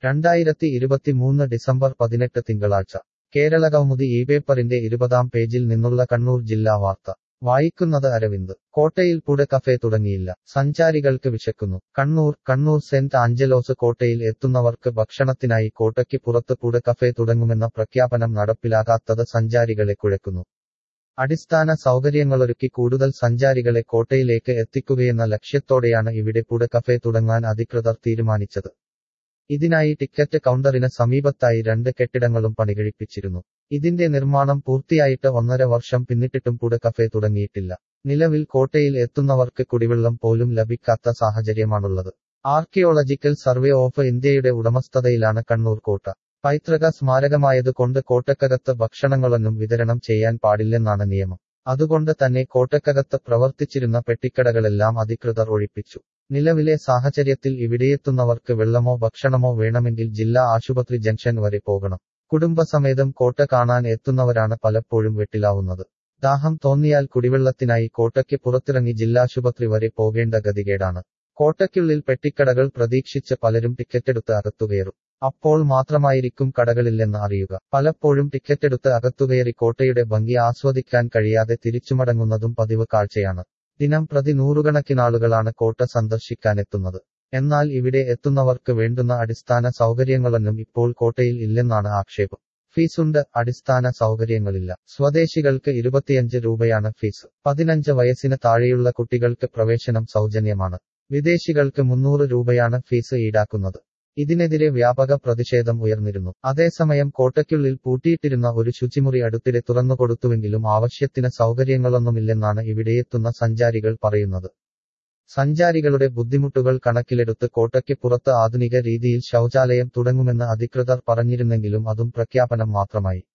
2023 December 18 തിങ്കളാഴ്ച കേരളകൗമുദി പേപ്പറിന്റെ 20-ാം പേജിൽ നിന്നുള്ള കണ്ണൂർ ജില്ലാ വാർത്ത വായിക്കുന്നത് അരവിന്ദ്. കോട്ടയിൽ ഫുഡ് കഫേ തുടങ്ങിയില്ല, സഞ്ചാരികൾക്ക് വിശക്കുന്നു. കണ്ണൂർ സെന്റ് ആഞ്ചലോസ് കോട്ടയിൽ എത്തുന്നവർക്ക് ഭക്ഷണത്തിനായി കോട്ടയ്ക്ക് പുറത്ത് ഫുഡ് കഫേ തുടങ്ങുമെന്ന പ്രഖ്യാപനം നടപ്പിലാകാത്തത് സഞ്ചാരികളെ കുഴക്കുന്നു. അടിസ്ഥാന സൗകര്യങ്ങളൊരുക്കി കൂടുതൽ സഞ്ചാരികളെ കോട്ടയിലേക്ക് എത്തിക്കുകയെന്ന ലക്ഷ്യത്തോടെയാണ് ഇവിടെ ഫുഡ് കഫേ തുടങ്ങാൻ അധികൃതർ തീരുമാനിച്ചത്. ഇതിനായി ടിക്കറ്റ് കൗണ്ടറിന് സമീപത്തായി 2 കെട്ടിടങ്ങളും പണികഴിപ്പിച്ചിരുന്നു. ഇതിന്റെ നിർമ്മാണം പൂർത്തിയായിട്ട് 1.5 വർഷം പിന്നിട്ടിട്ടും ഫുഡ് കഫേ തുടങ്ങിയിട്ടില്ല. നിലവിൽ കോട്ടയിൽ എത്തുന്നവർക്ക് കുടിവെള്ളം പോലും ലഭിക്കാത്ത സാഹചര്യമാണുള്ളത്. ആർക്കിയോളജിക്കൽ സർവേ ഓഫ് ഇന്ത്യയുടെ ഉടമസ്ഥതയിലാണ് കണ്ണൂർ കോട്ട. പൈതൃക സ്മാരകമായതുകൊണ്ട് കോട്ടക്കകത്ത് ഭക്ഷണങ്ങളൊന്നും വിതരണം ചെയ്യാൻ പാടില്ലെന്നാണ് നിയമം. അതുകൊണ്ട് തന്നെ കോട്ടക്കകത്ത് പ്രവർത്തിച്ചിരുന്ന പെട്ടിക്കടകളെല്ലാം അധികൃതർ ഒഴിപ്പിച്ചു. നിലവിലെ സാഹചര്യത്തിൽ ഇവിടെയെത്തുന്നവർക്ക് വെള്ളമോ ഭക്ഷണമോ വേണമെങ്കിൽ ജില്ലാ ആശുപത്രി ജംഗ്ഷൻ വരെ പോകണം. കുടുംബസമേതം കോട്ട കാണാൻ എത്തുന്നവരാണ് പലപ്പോഴും വെട്ടിലാവുന്നത്. ദാഹം തോന്നിയാൽ കുടിവെള്ളത്തിനായി കോട്ടയ്ക്ക് പുറത്തിറങ്ങി ജില്ലാശുപത്രി വരെ പോകേണ്ട ഗതികേടാണ്. കോട്ടയ്ക്കുള്ളിൽ പെട്ടിക്കടകൾ പ്രതീക്ഷിച്ച് പലരും ടിക്കറ്റെടുത്ത് അകത്തുകയറും. അപ്പോൾ മാത്രമായിരിക്കും കടകളില്ലെന്ന് അറിയുക. പലപ്പോഴും ടിക്കറ്റെടുത്ത് അകത്തുകയറി കോട്ടയുടെ ഭംഗി ആസ്വദിക്കാൻ കഴിയാതെ തിരിച്ചുമടങ്ങുന്നതും പതിവ് കാഴ്ചയാണ്. ദിനം പ്രതി നൂറുകണക്കിനാളുകളാണ് കോട്ട സന്ദർശിക്കാനെത്തുന്നത്. എന്നാൽ ഇവിടെ എത്തുന്നവർക്ക് വേണ്ടുന്ന അടിസ്ഥാന സൗകര്യങ്ങളൊന്നും ഇപ്പോൾ കോട്ടയിൽ ഇല്ലെന്നാണ് ആക്ഷേപം. ഫീസുണ്ട്, അടിസ്ഥാന സൗകര്യങ്ങളില്ല. സ്വദേശികൾക്ക് 25 രൂപയാണ് ഫീസ്. 15 വയസ്സിന് താഴെയുള്ള കുട്ടികൾക്ക് പ്രവേശനം സൗജന്യമാണ്. വിദേശികൾക്ക് 300 രൂപയാണ് ഫീസ് ഈടാക്കുന്നത്. ഇതിനെതിരെ വ്യാപക പ്രതിഷേധം ഉയർന്നിരുന്നു. അതേസമയം കോട്ടയ്ക്കുള്ളിൽ പൂട്ടിയിട്ടിരുന്ന ഒരു ശുചിമുറി അടുത്തിടെ തുറന്നുകൊടുത്തുവെങ്കിലും ആവശ്യത്തിന് സൗകര്യങ്ങളൊന്നുമില്ലെന്നാണ് ഇവിടെയെത്തുന്ന സഞ്ചാരികൾ പറയുന്നത്. സഞ്ചാരികളുടെ ബുദ്ധിമുട്ടുകൾ കണക്കിലെടുത്ത് കോട്ടയ്ക്ക് പുറത്ത് ആധുനിക രീതിയിൽ ശൗചാലയം തുടങ്ങുമെന്ന് അധികൃതർ പറഞ്ഞിരുന്നെങ്കിലും അതും പ്രഖ്യാപനം മാത്രമായി.